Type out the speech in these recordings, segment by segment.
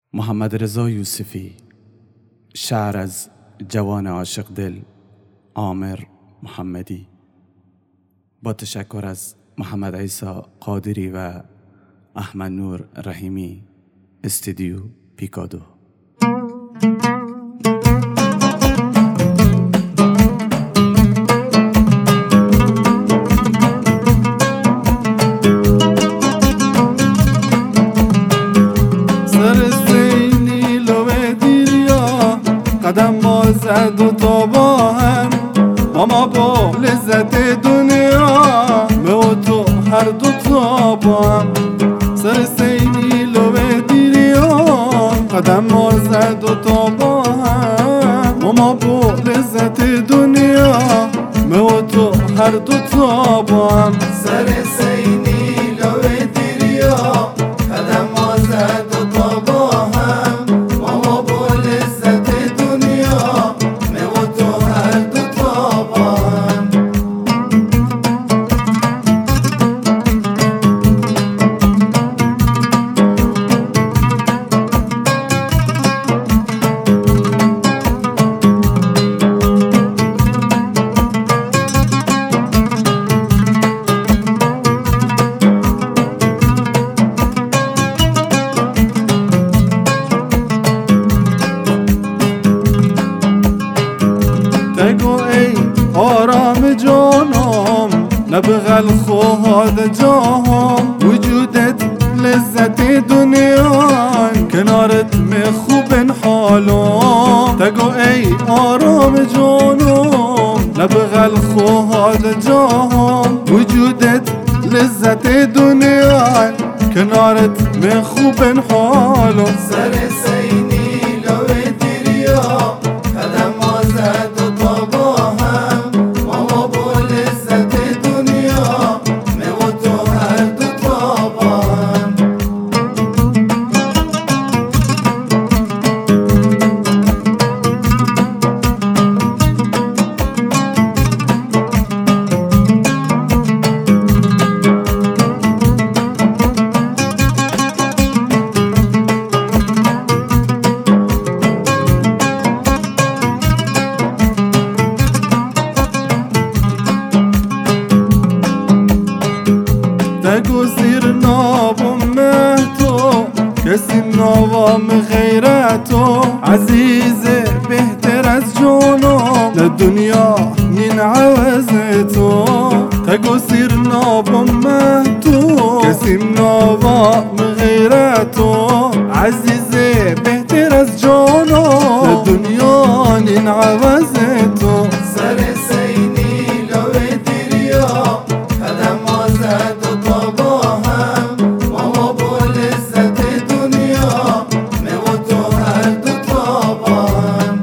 محمد رضا یوسفی. شعر از جوان عاشق دل عامر محمدی، با تشکر از محمد عیسی قادری و احمد نور رحیمی، استودیو پیکادو. قدم ما زد و تا با هم اما با لذت دنیا من و تو هر دو تا با هم. سر سینی لو دیریان قدم ما زد و تا با هم اما با لذت دنیا من و تو هر دو تا با هم. سر سینی لو دیریان قدم ما زد و تا با هم اما با لذت تگو ای آرام جانم نبغل خواد جاهم وجودت لذت دنیان کنارت خوب حالم. تگو ای آرام جانم نبغل خواد جاهم وجودت لذت دنیان کنارت خوب حالم. سر سینی لو دیریا قدم ما زد و تا با هم اما با لذت دنیا من و تو هر دو تا با هم. تگو زیر نابم مهتو کسی نوام غیر تو عزیز بهتر از جانم لدنیا نین عوض تو. تگو زیر نابم مهتو کسی نوام غیر تو عزیز بهتر از جانم لدنیا نین عوض تو. سر سینی لو دیریا قدم ما زد و تا با هم اما با لذت دنیا من و تو هر دو تا با هم.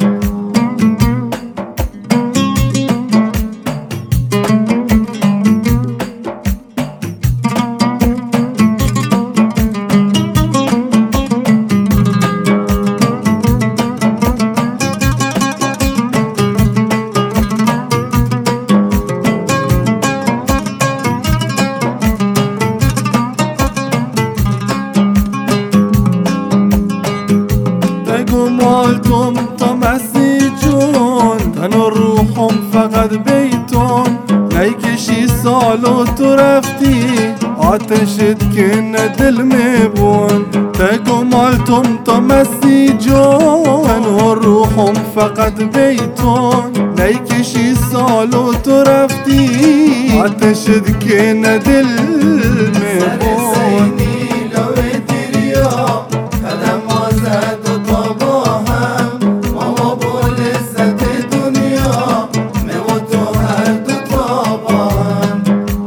تگو مالتم تا مسی جون تن و روحم فقط بیتون نیکشی سال و تو رفتی آتشت که نه دل میبون. تگو مالتم تا مسی جون تن و روحم فقط بیتون نیکشی سال و تو رفتی آتشت که نه دل میبون. سر سینی لو دیریا قدم ما زد و تا با هم اما با لذت دنیا من و تو هر دو تا با هم.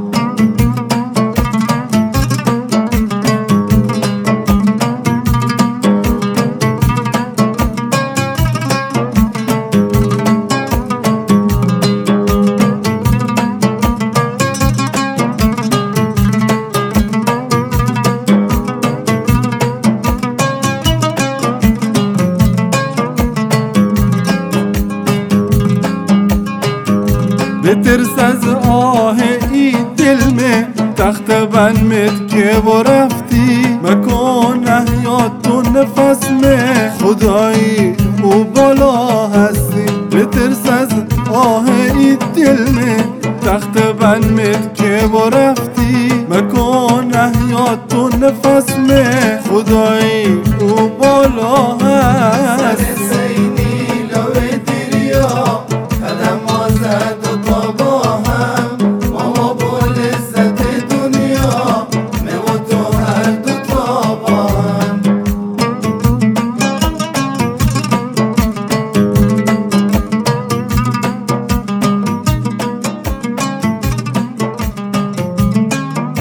بترس از آه ای دل میں تخت بند مت که و رفتی مکن احیات تو نفس مه خدایی او بالا هستی بترس از آه ای دل مه تخت بند که با رفتی مکن احیات تو نفس مه خدایی